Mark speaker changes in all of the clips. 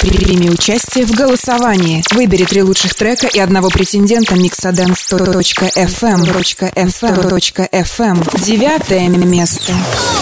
Speaker 1: Прими участие в голосовании. Выбери 3 лучших трека и одного претендента mixadance.fm. 9 место.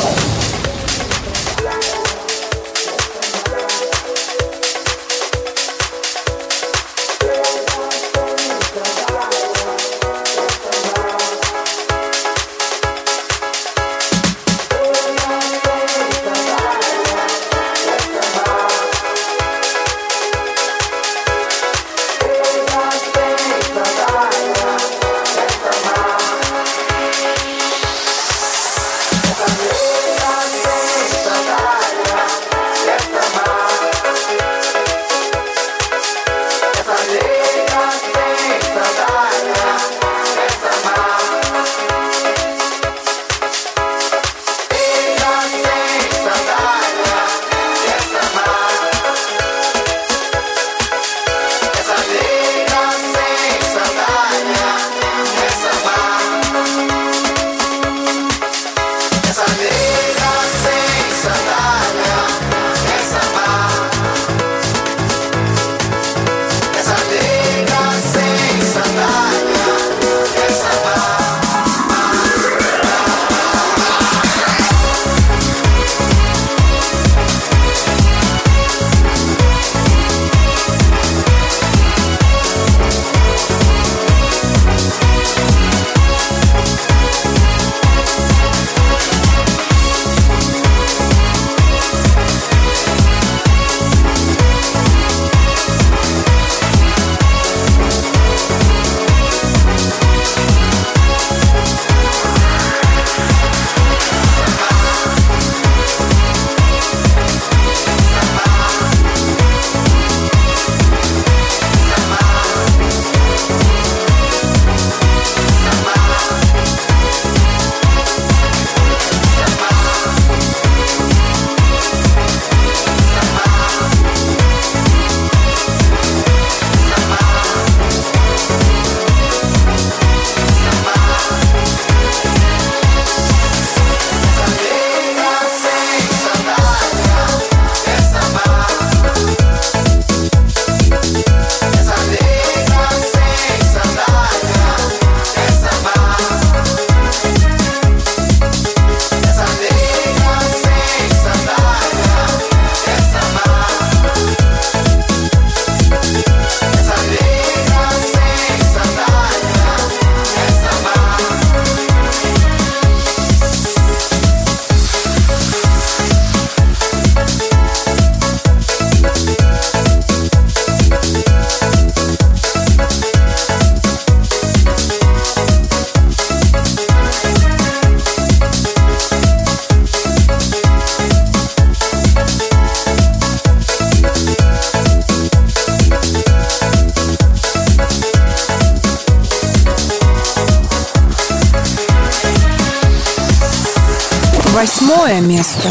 Speaker 1: Восьмое место.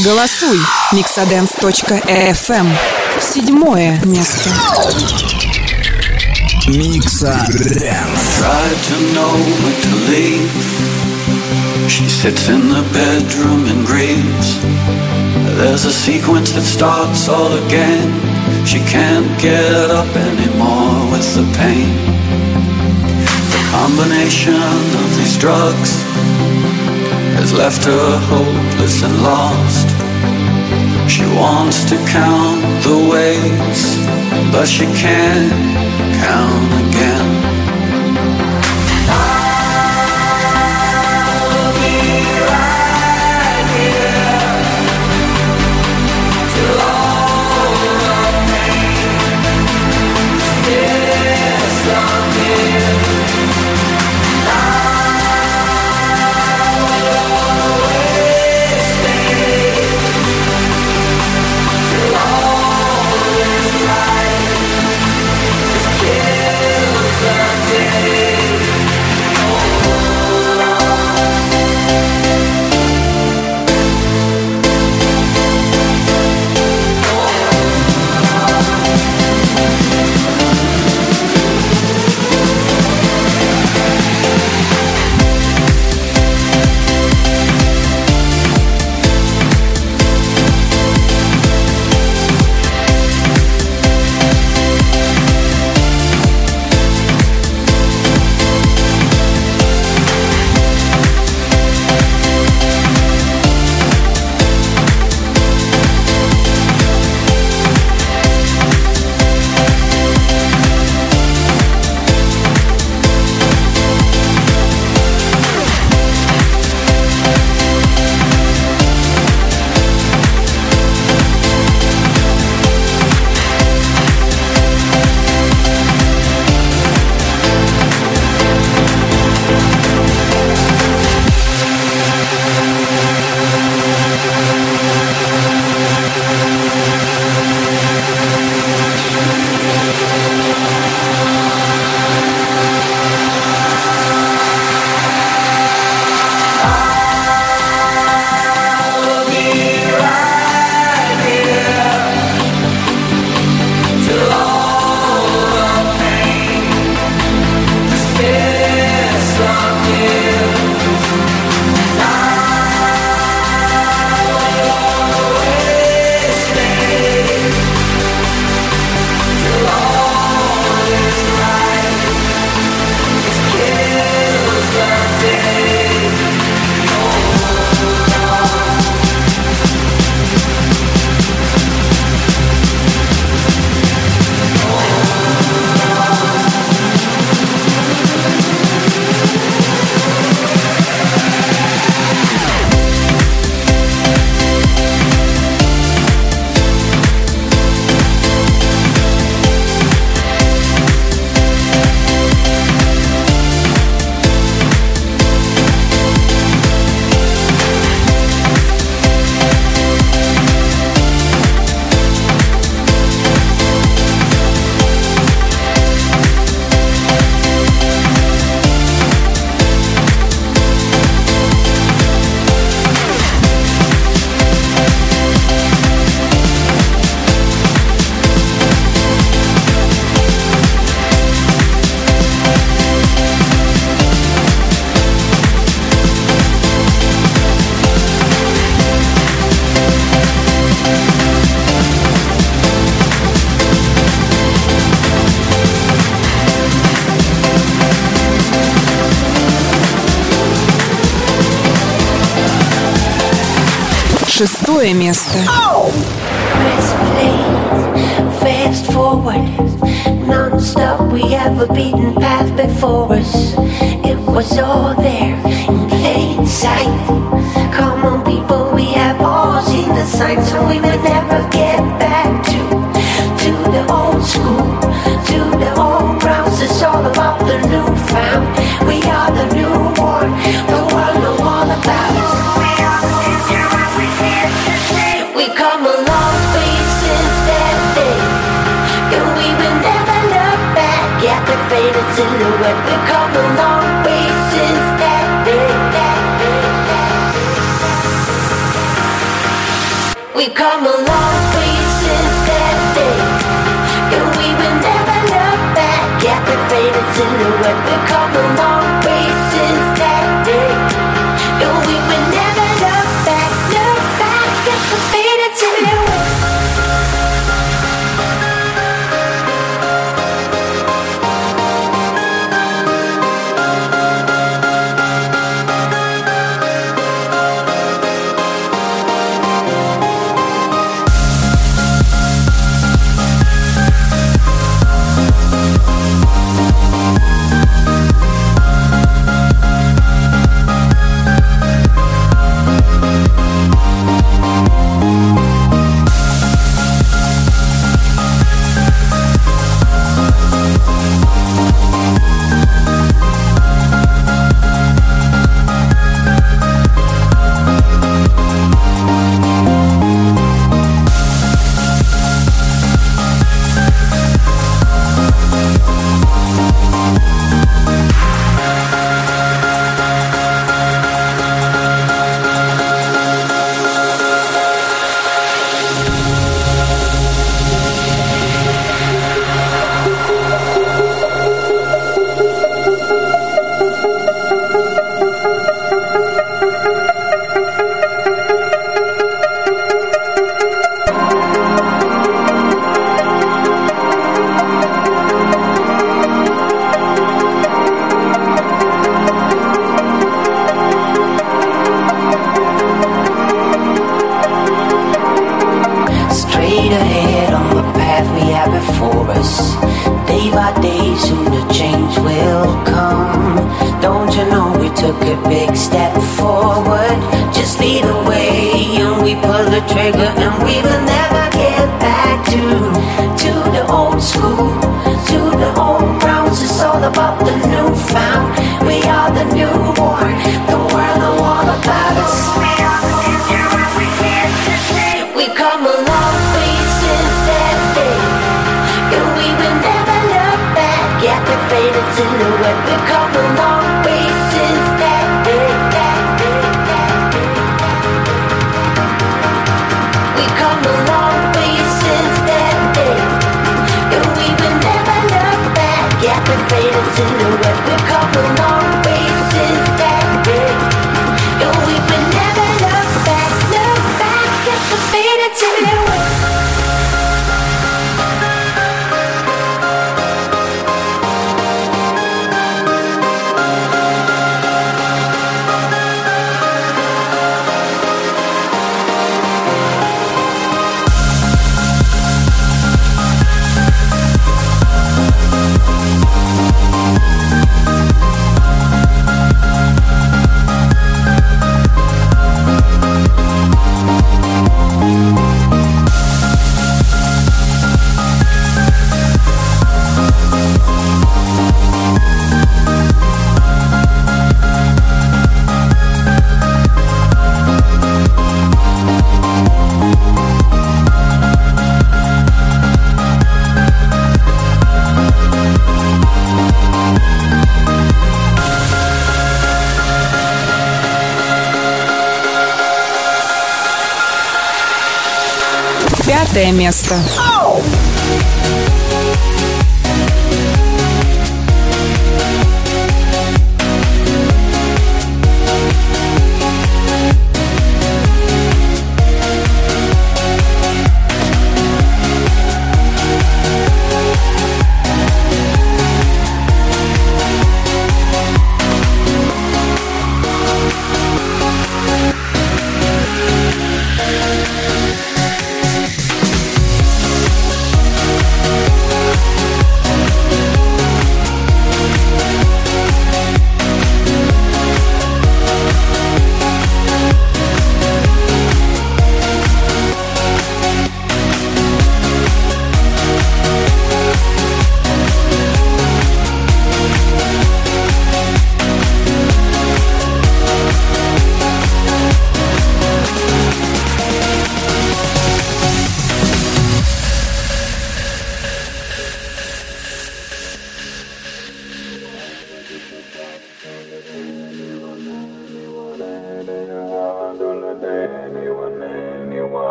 Speaker 1: Голосуй. Mixadance.fm. 7 место.
Speaker 2: Mixadance.
Speaker 3: Tried to know when to leave. She sits in the bedroom and grieves. There's a sequence that starts all again. She can't get up anymore with the pain. The combination of these drugs has left her hopeless and lost. She wants to count the ways, but she can't count again. I'll be right here till all the pain disappears.
Speaker 1: Шестое место.
Speaker 4: Press play, fast forward, non-stop. We have a beaten path before us. It was all there in plain sight. Come on, people, we have all seen the signs, so we will never get back to the old school, to the old grounds. It's all about the new found. We are the newborn, the world know all about us. We are the future and we're here to stay. We come a long way since that day, and we will never look back at the faded silhouette. We come a long way since that day. We've come a long way since that day, and we will never look back at the faded silhouette. We've come a long way since that day, and we will never look back at the faded silhouette.
Speaker 1: Пятое место.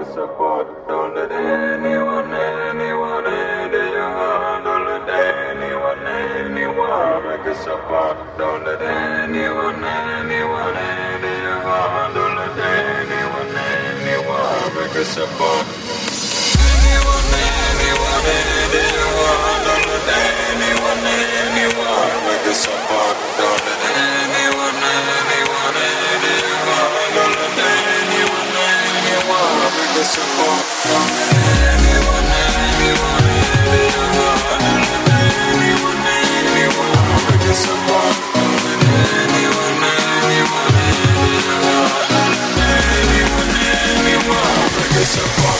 Speaker 5: your support. Don't let anyone into your heart. Don't let anyone make your support. Don't let anyone into your heart. Don't let anyone make your support. Anyone into your heart. Don't let anyone make your support. Don't let anyone into your heart. Don't let anyone make your support. Don't let anyone into your heart. Don't let anyone make your support. Don't let anyone into your heart. Don't let anyone make your support.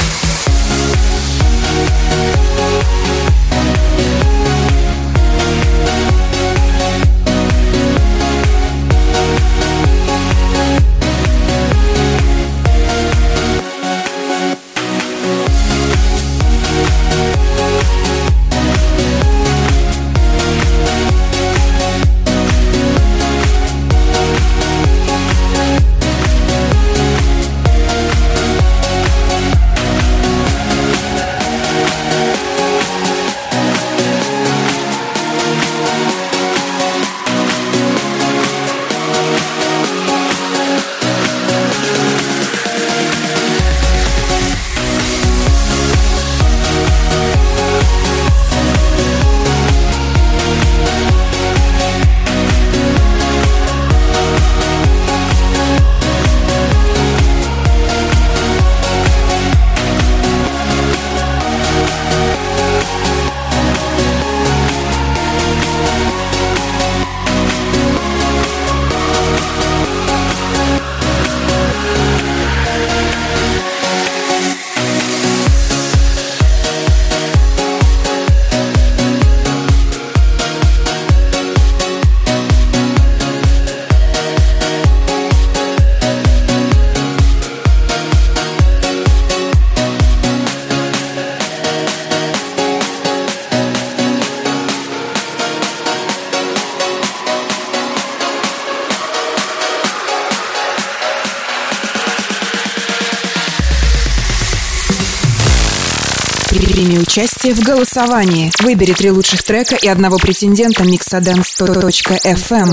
Speaker 1: Прими участие в голосовании. Выбери 3 лучших трека и одного претендента mixadance.fm.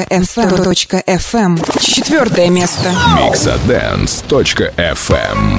Speaker 1: 4 место.
Speaker 2: Mixadance.fm.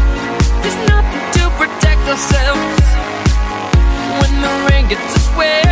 Speaker 6: Ourselves when the rain gets us wet.